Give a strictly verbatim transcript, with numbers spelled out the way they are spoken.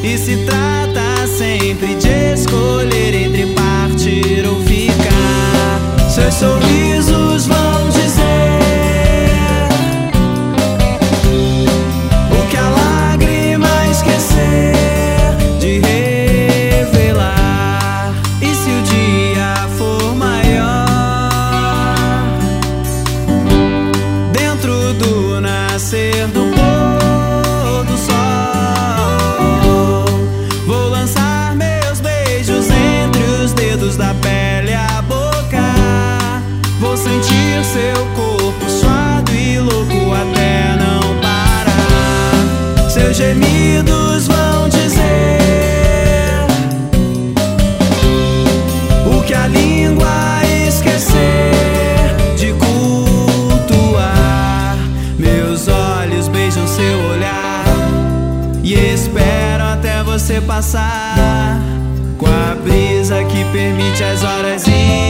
E se trata sempre de escolher entre partir ou ficar. Seus sorrisos vão dizer o que a lágrima esquecer de revelar. E se o dia for maior, dentro do nascer do pôr do sol, vou lançar meus beijos entre os dedos da pele a boca. Vou sentir seu corpo suado e louco até não parar. Seus gemidos vão dizer o que a língua esquecer de cultuar. Meus olhos beijam seu olhar e esperam até você passar, com a brisa que permite as horas ir.